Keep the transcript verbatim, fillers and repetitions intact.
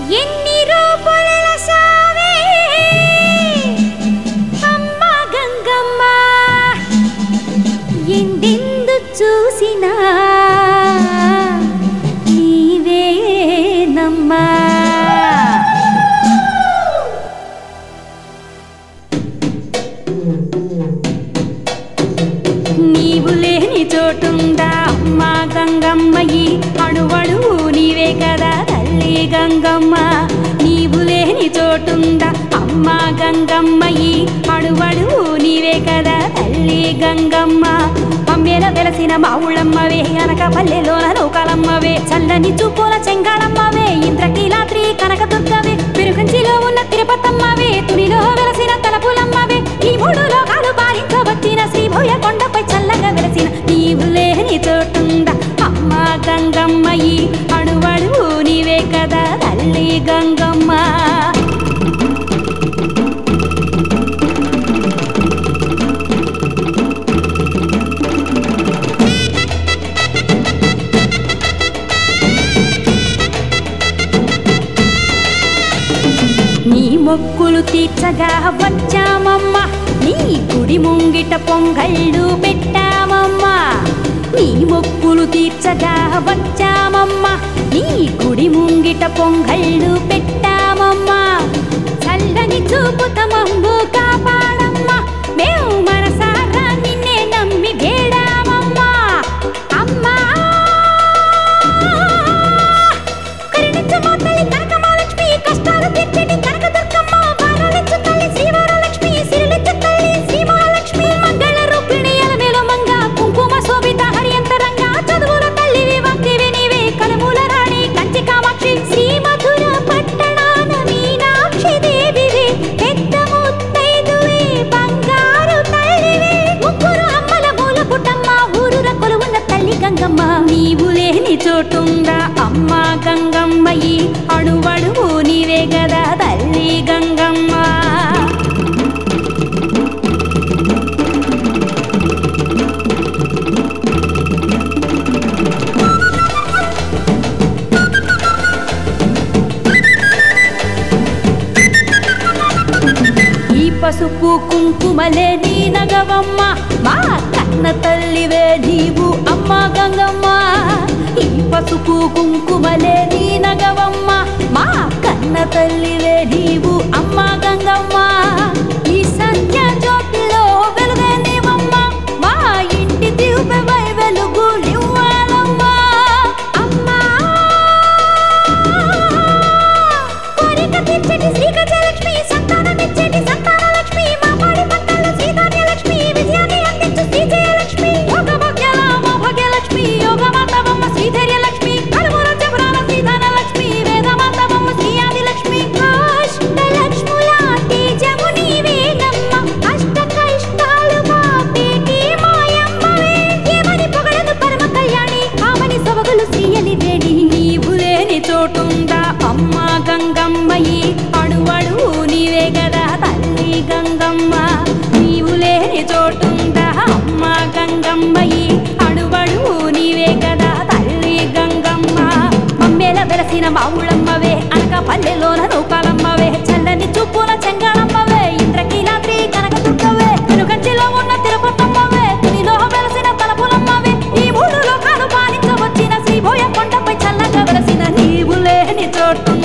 ఎన్ని రూపుల సావే అమ్మ గంగమ్మ ఎందెందు చూసినా నీవేనమ్మా నీవు లేని చోటుందా అమ్మా గంగమ్మయి అణువణు నీవే కదా తల్లి గంగమ్మ నీవు లేని చోటుందా అమ్మా గంగమ్మయి అణువణు నీవే కదా తల్లి గంగమ్మ పమ్మెల వెలసిన మావుళమ్మవే అనక పల్లెలోన నౌకలమ్మవే చల్లని చూపుల చెంగాళమ్మవే ఇంద్రకీలాద్రి కనకదుర్గవే పెరుగంచిలో ఉన్న తిరుపతమ్మవే తునిలో వెలసిన తలపులమ్మవే ఈ మూడు లోకాలు పాలించవచ్చిన శ్రీభోయ కొండపై చల్లగా వెలసిన నీవు లేని చోటుందా అమ్మా గంగమ్మయి అణువణు నీవే కదా తల్లి గంగమ్మ నీ మొక్కులు తీర్చగా వచ్చామమ్మ నీ గుడి ముంగిట పొంగళ్ళు పెట్టామమ్మా నీ మొక్కులు తీర్చగా వచ్చామమ్మ నీ గుడి ముంగిట పొంగళ్ళు పెట్టామమ్మా చల్లని చూపుతమంబు కాపాడమ్మా మేము మనసారా నిన్నే నమ్మి వేడామమ్మా అమ్మా కరుణించమా తల్లి కనకమహాలక్ష్మి కష్టాలు తీర్చేటి కనకదుర్గమ్మ వరాలిచ్చు తల్లి శ్రీవరలక్ష్మి సిరులిచ్చు తల్లి శ్రీమహాలక్ష్మి మంగళ రూపిణి అలమేలు మంగ కుంకుమ శోభిత హరియంతరంగా చదువుల తల్లివి వంతివి నీవే కలమూల రాణి కంచి కామాక్షి శ్రీ మధుర పట్టణాన మీనాక్షి దేవివి పెద్ద ముత్తైదువి బంగారు తల్లివి ముగ్గురు అమ్మల మూల పుట్టమ్మ ఊరుర కొలువున్న తల్లి గంగమ్మ నీవు లేని చోటుందా అమ్మా గంగమ్మయి అణువణువు నీవే గదా తల్లి గంగమ్మ ఈ పసుపు కుంకుమలే నీ నగవమ్మ మా కన్న తల్లివే నీవు అమ్మా గంగమ్మ ఈ పసుపు కుంకుమలే నీ నగవమ్మ మా కన్న తల్లివే నీవు అమ్మా గంగమ్మ ఈ సత్య జ్యోతిలో వెలుగే నీవమ్మ మా ఇంటి దివ్యమై వెలుగులివ్వాలమ్మా అమ్మా కోరిక తీర్చటి శ్రీగజలక్ష్మి సంతానమిచ్చేటి సంతానలక్ష్మి మా పాడి పంటల శ్రీధాన్యలక్ష్మి విజయాన్ని అందించు శ్రీజయలక్ష్మి యోగభాగ్యాల మా భాగ్యలక్ష్మి యోగమాతవమ్మ శ్రీధైర్యలక్ష్మి కలుముల జబరాల శ్రీధనలక్ష్మి వేదమాతవమ్మ శ్రీ ఆదిలక్ష్మి అష్టలక్ష్ముల తేజము నీవేనమ్మ అష్ట కష్టాలు మా పేటి మాయమ్మవే ఏమని పొగడను పరమ కళ్యాణి ఆమని సొబగులు శ్రీయలి వేడి నీవు లేని చోటుందా అమ్మా గంగమ్మయి అణువణు నీవే గదా తల్లి గంగమ్మ నీవు లేని చోటుందా అమ్మా గంగమ్మయి అణువణు నీవే గదా తల్లి గంగమ్మ మమ్మేల వెలసిన మావుళమ్మవే అనక పల్లెలోన నౌకాలమ్మవే చల్లని చూపుల చెంగాళమ్మవే ఇంద్రకీలాద్రి కనకదుర్గవే పెనుగంచిలో ఉన్న తిరుపతమ్మవే తునిలో వెలసిన తలపులమ్మవే ఈ మూడు లోకాలు పాలించవచ్చిన శ్రీభోయ కొండపై చల్లగా వెలసిన నీవు లేని చోటు